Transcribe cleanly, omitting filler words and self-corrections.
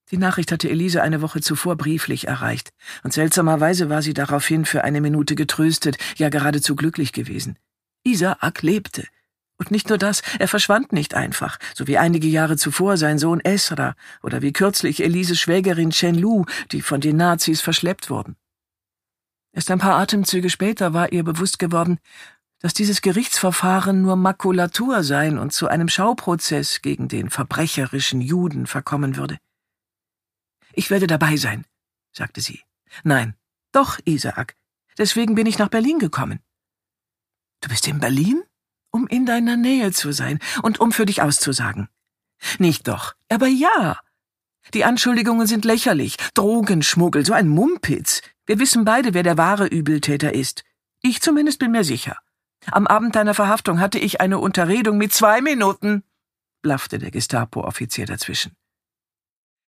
Die Nachricht hatte Elise eine Woche zuvor brieflich erreicht, und seltsamerweise war sie daraufhin für eine Minute getröstet, ja geradezu glücklich gewesen. Isaak lebte. Und nicht nur das, er verschwand nicht einfach, so wie einige Jahre zuvor sein Sohn Esra oder wie kürzlich Elises Schwägerin Chen-Lu, die von den Nazis verschleppt wurden. Erst ein paar Atemzüge später war ihr bewusst geworden, dass dieses Gerichtsverfahren nur Makulatur sein und zu einem Schauprozess gegen den verbrecherischen Juden verkommen würde. »Ich werde dabei sein«, sagte sie. »Nein, doch, Isaak. Deswegen bin ich nach Berlin gekommen.« »Du bist in Berlin?« »Um in deiner Nähe zu sein und um für dich auszusagen.« »Nicht doch, aber ja. Die Anschuldigungen sind lächerlich. Drogenschmuggel, so ein Mumpitz. Wir wissen beide, wer der wahre Übeltäter ist. Ich zumindest bin mir sicher. Am Abend deiner Verhaftung hatte ich eine Unterredung mit 2 Minuten«, blaffte der Gestapo-Offizier dazwischen.